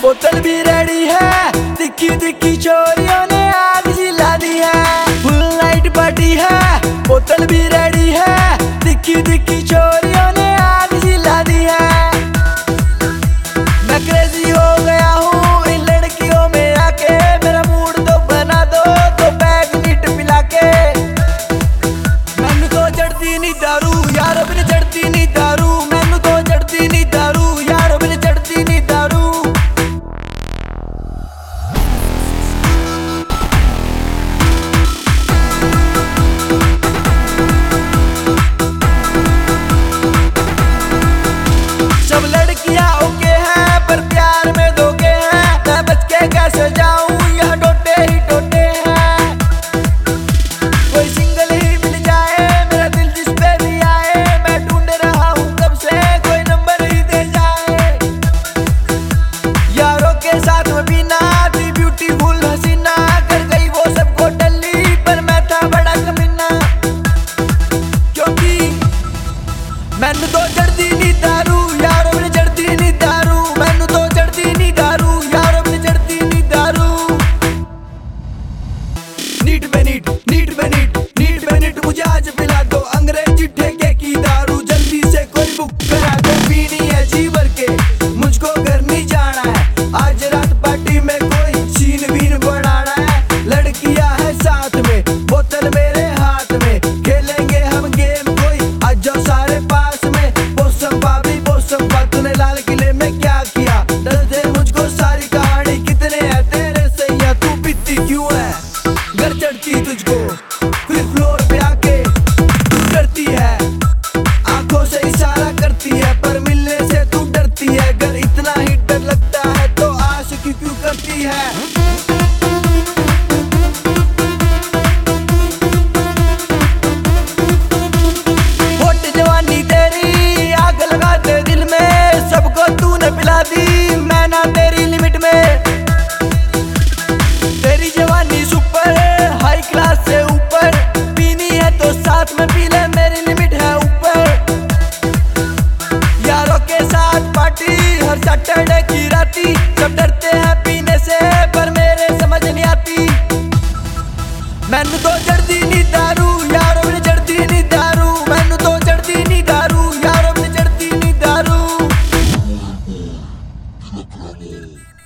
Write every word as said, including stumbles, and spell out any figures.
बोतल भी रेडी है, दिखी दिखी चोरियों ने आग जिला दी है। फुल नाइट पार्टी है, बोतल भी रेडी है, दिखी दिखी चोरियों ने आग जिला दी है। मैं क्रेजी हो गया हूँ इन लड़कियों में आके, मेरा मूड तो बना दो तो बैग नीट पिला के। मैनू तो चढ़ती नहीं दारू यारो बिन चढ़ती नहीं दारू, मैनू तो चढ़ती नहीं दारू यारो बिन चढ़ती नहीं दारू। सब लड़कियां ओके हैं पर प्यार में धोखे हैं, मैं बच के कैसे जाऊं यहाँ टोटे ही टोटे हैं। कोई सिंगल ही मिल जाए मेरा दिल जिस पे भी आए, मैं ढूंढ रहा हूँ कब से कोई नंबर ही दे जाए। यारों के साथ में बिना थी ब्यूटीफुल हसीना, कर गई वो सबको टल्ली पर मैं था बड़ा कमीना। क्योंकि मैनू तो चढ़ती नहीं दारू यारो बिन चढ़ती नहीं दारू, मैनू तो चढ़ती नहीं दारू यारो बिन चढ़ती नहीं दारू। नीट पे नीट नीट पे नीट नीट पे नीट मुझे आज पिला दो अंग्रेजी ठेके की दारू, जल्दी से कोई बुक करा दो। पीनी है जी भर के मुझको घर नहीं जाना है, आज रात पार्टी में कोई सीन बीन बनाना है। लड़कियां है साथ में बोतल मेरे हाथ में, खेलेंगे हम गेम कोई आज जाओ सारे पास में। बोसम बाबी बोसम बा तूने लाल किले में क्या किया, दस दे मुझको सारी कहानी कितने है तेरे सैया, तू पीती क्यों है घर चढ़ती तुझको फिर फ्लोर पे आके तू डरती है, आंखों से इशारा करती है पर मिलने से तू डरती है। अगर इतना ही डर लगता है तो आशिकी क्यों करती है। होट जवानी तेरी आग लगा दे दिल में, सबको तूने पिला दी मैं ना तेरी लिमिट में। तेरी जवानी सुपर हाई क्लास से ऊपर, पीनी है तो साथ में पी ले मेरी लिमिट है ऊपर। यारों के साथ पार्टी हर सैटरडे की राती, सब डरते हैं पीने से पर मेरे समझ नहीं आती। मैनू तो चढ़ती नहीं दारू यारो बिन चढ़ती नहीं दारू, मैनू तो चढ़ती नहीं दारू यारो बिन चढ़ती नहीं दारू।